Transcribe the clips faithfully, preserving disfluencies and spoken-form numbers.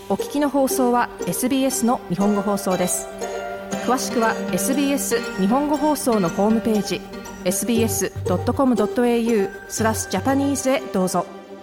お聞きの放送は エスビーエス の日本語放送です。詳しくは エスビーエス 日本語放送のホームページ エスビーエスドットコムドットエーユー スラスジャパニーズへどうぞ。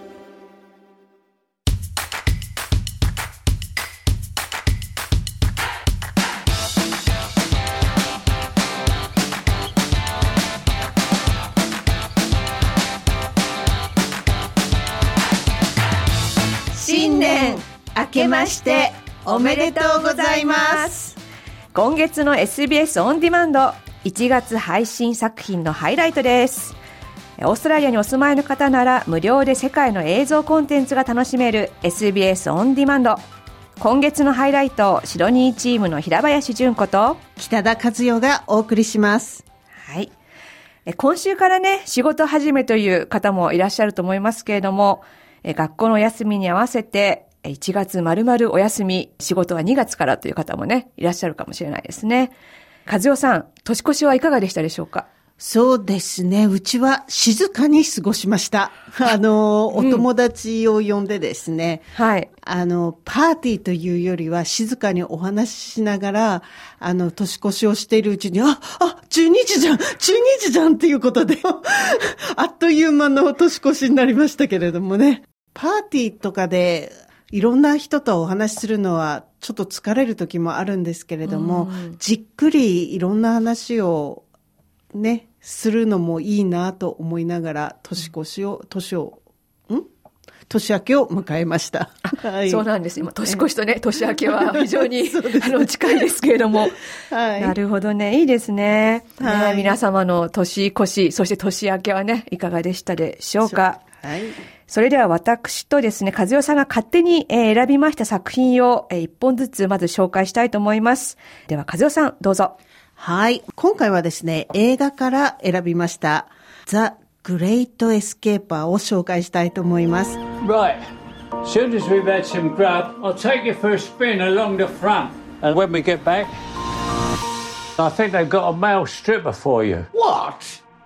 新年明けましておめでとうございます。 今月の エスビーエス オンディマンドいちがつ配信作品のハイライトです。オーストラリアにお住まいの方なら無料で世界の映像コンテンツが楽しめる エスビーエス オンディマンド。今月のハイライトをシドニーチームの平林純子と北田和代がお送りします。 はい、今週からね仕事始めという方もいらっしゃると思いますけれども、学校のお休みに合わせていちがつ丸々お休み、仕事はにがつからという方もねいらっしゃるかもしれないですね。和代さん、年越しはいかがでしたでしょうか？ そうですね、うちは静かに過ごしました。あの、お友達を呼んでですね、 うん、はい。 あの、パーティーというよりは静かにお話ししながら、あの、年越しをしているうちに、あ、あ、じゅうにじじゃん !じゅうにじじゃんっていうことで、あっという間の年越しになりましたけれどもね。パーティーとかで、いろんな人とお話しするのはちょっと疲れる時もあるんですけれども、じっくりいろんな話をね、するのもいいなと思いながら、年越しを、年を、ん年明けを迎えました。 はい、そうなんです。今、年越しとね、年明けは非常にあの近いですけれども。はい、なるほどね。いいですね。はい、ね、皆様の年越し、そして年明けはね、いかがでしたでしょうか。はい。それでは私とですね、和代さんが勝手に選びました作品を一本ずつまず紹介したいと思います。では和代さん、どうぞ。 はい。今回はですね、映画から選びました。The Great Escaper を紹介したいと思います。 Right. Soon as we've had some grub, I'll take you for a spin along the front. And when we get back, I think they've got a male stripper for you. What?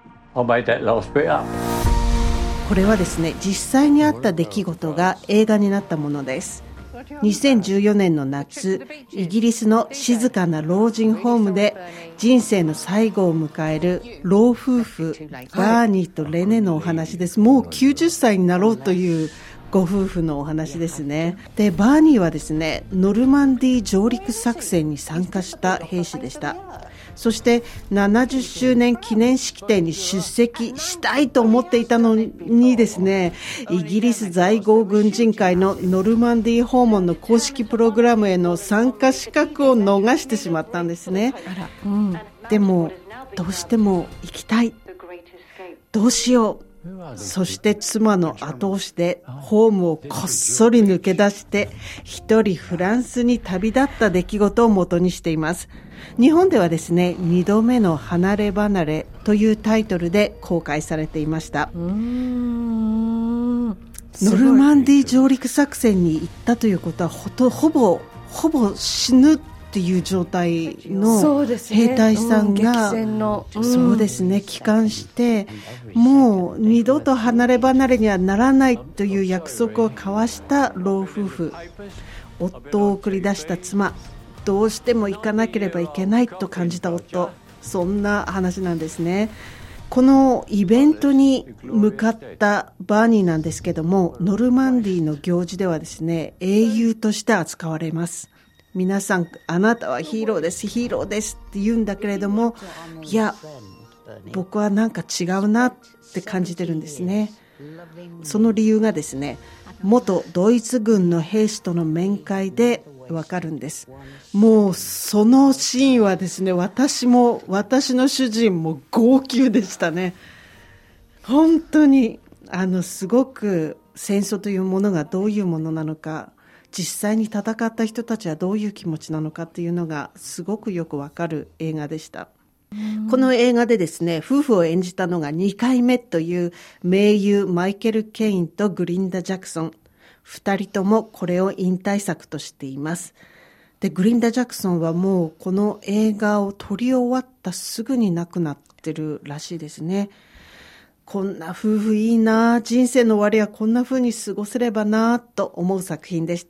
I made that last bit up. これはですね、実際にあった出来事が映画になったものです。にせんじゅうよねんの夏、イギリスの静かな老人ホームで人生の最後を迎える老夫婦バーニーとレネのお話です。もうきゅうじゅっさいになろうというご夫婦のお話ですね。で、バーニーはですね、ノルマンディー上陸作戦に参加した兵士でした。そしてななじゅっしゅうねん記念式典に出席したいと思っていたのにですね、イギリス在郷軍人会のノルマンディー訪問の公式プログラムへの参加資格を逃してしまったんですね。あら、うん、でもどうしても行きたい、どうしよう。そして妻の後押しでホームをこっそり抜け出して一人フランスに旅立った出来事を元にしています。日本ではですね、二度目の離れ離れというタイトルで公開されていました。うーん、ノルマンディー上陸作戦に行ったということはほとほぼほぼ死ぬっていう状態の兵隊さんが、そうですね、帰還してもう二度と離れ離れにはならないという約束を交わした老夫婦、夫を送り出した妻、どうしても行かなければいけないと感じた夫、そんな話なんですね。このイベントに向かったバーニーなんですけども、ノルマンディーの行事ではですね、英雄として扱われます。皆さん、あなたはヒーローです、ヒーローですって言うんだけれども、いや、僕はなんか違うなって感じてるんですね。その理由がですね、元ドイツ軍の兵士との面会でわかるんです。もうそのシーンはですね、私も私の主人も号泣でしたね。本当にあのすごく戦争というものがどういうものなのか、実際に戦った人たちはどういう気持ちなのかっていうのがすごくよくわかる映画でした。この映画でですね、夫婦を演じたのがにかいめという名優マイケル・ケインとグリンダ・ジャクソン。二人ともこれを引退作としています。で、グリンダ・ジャクソンはもうこの映画を撮り終わったすぐに亡くなってるらしいですね。こんな夫婦いいな、人生の終わりはこんな風に過ごせればなと思う作品でした。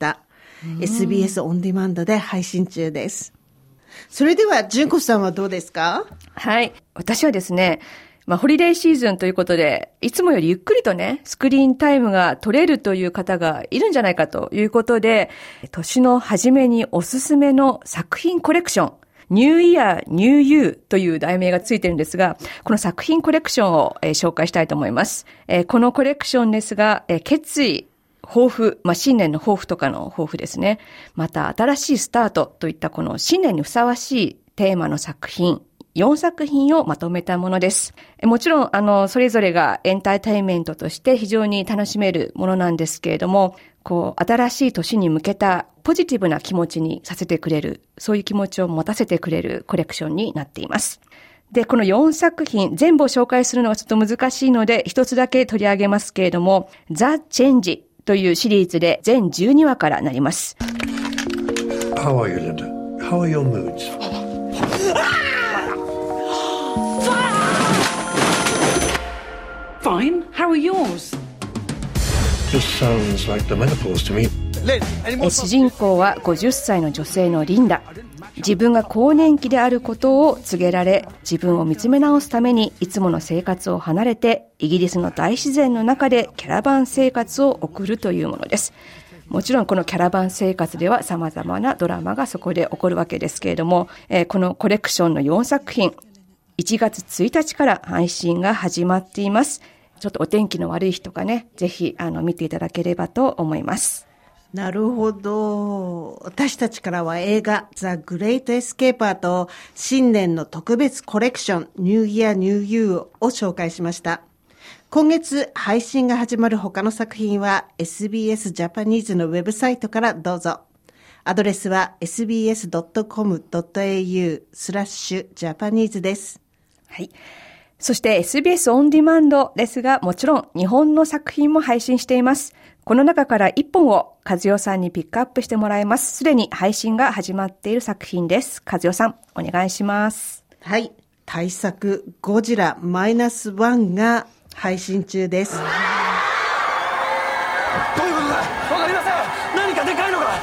エスビーエス オンデマンドで配信中です。それでは純子さんはどうですか？ はい。私はですね、まあ、ホリデーシーズンということで、いつもよりゆっくりとね、スクリーンタイムが取れるという方がいるんじゃないかということで、年の初めにおすすめの作品コレクション、ニューイヤー、ニューユーという題名がついてるんですが、この作品コレクションを、えー、紹介したいと思います。えー、このコレクションですが、えー、決意、抱負、まあ、新年の抱負とかの抱負ですね。また、新しいスタートといったこの新年にふさわしいテーマの作品、よんさく品をまとめたものです。もちろん、あの、それぞれがエンターテインメントとして非常に楽しめるものなんですけれども、こう、新しい年に向けたポジティブな気持ちにさせてくれる、そういう気持ちを持たせてくれるコレクションになっています。で、このよんさく品、全部を紹介するのはちょっと難しいので、一つだけ取り上げますけれども、ザ・チェンジというシリーズで全じゅうにわからなります。 How are you, Linda? How are your moods? Fine. How are yours? This sounds like the menopause to me. 主人公はごじゅっさいの女性のリンダ。自分が更年期であることを告げられ、自分を見つめ直すためにいつもの生活を離れて、イギリスの大自然の中でキャラバン生活を送るというものです。もちろんこのキャラバン生活では様々なドラマがそこで起こるわけですけれども、えー、このコレクションのよんさく品、いちがつついたちから配信が始まっています。ちょっとお天気の悪い日とかね、ぜひあの見ていただければと思います。 なるほど。私たちからは映画ザ・グレート・エスケーパーと新年の特別コレクションニューイヤー・ニューユーを紹介しました。今月配信が始まる他の作品は エスビーエス ジャパニーズのウェブサイトからどうぞ。アドレスは エスビーエスドットコムドットエーユー スラッシュジャパニーズです。 はい。そして エスビーエス オンデマンドですが、もちろん日本の作品も配信しています。この中からいっぽんを和代さんにピックアップしてもらいます。すでに配信が始まっている作品です。和代さん、お願いします。 はい。大作ゴジラマイナスワンが配信中です。 どういうことだ？わかりません。何かでかいのが。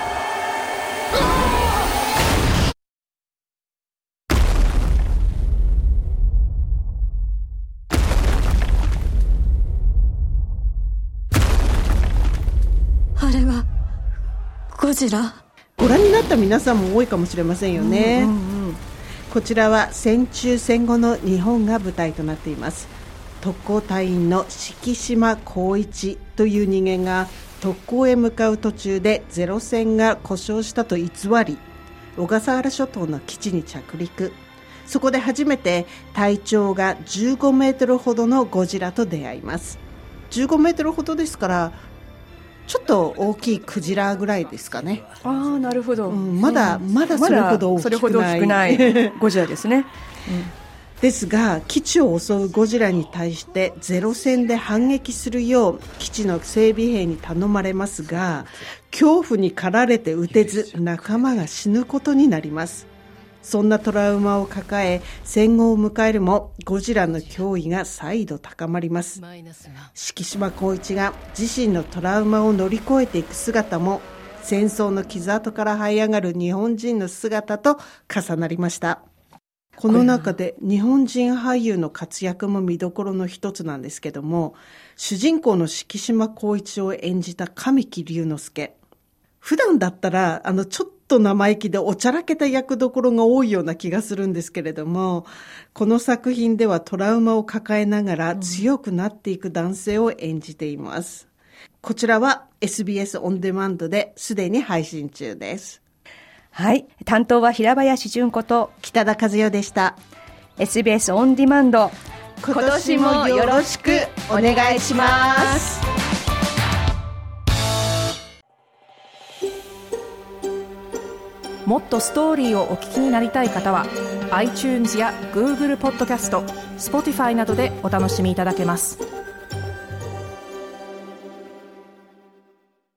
あれはゴジラ？ ご覧になった皆さんも多いかもしれませんよね。うんうんうん、こちらは戦中戦後の日本が舞台となっています。特攻隊員の敷島光一という人間が特攻へ向かう途中でゼロ戦が故障したと偽り、小笠原諸島の基地に着陸。そこで初めて体長がじゅうごメートルほどのゴジラと出会います。じゅうごメートルほどですからちょっと大きいクジラぐらいですかね。 ああ、なるほど、 うん、まだ、うん、まだそれほど大きくない、 それほど大きくないゴジラですね、うん、 ですが基地を襲うゴジラに対してゼロ戦で反撃するよう基地の整備兵に頼まれますが、恐怖に駆られて撃てず仲間が死ぬことになります。そんなトラウマを抱え戦後を迎えるもゴジラの脅威が再度高まります。敷島光一が自身のトラウマを乗り越えていく姿も戦争の傷跡から這い上がる日本人の姿と重なりました。この中で日本人俳優の活躍も見どころの一つなんですけども、主人公の敷島光一を演じた神木隆之介、普段だったらあのちょっと生意気でおちゃらけた役どころが多いような気がするんですけれども、この作品ではトラウマを抱えながら強くなっていく男性を演じています。こちらは エスビーエス オンデマンドですでに配信中です。 はい、担当は平林純子と北田和代でした。 エスビーエス オンデマンド、今年もよろしくお願いします。 もっとストーリーをお聞きになりたい方は iTunes や Google ポッドキャスト、Spotify などでお楽しみいただけます。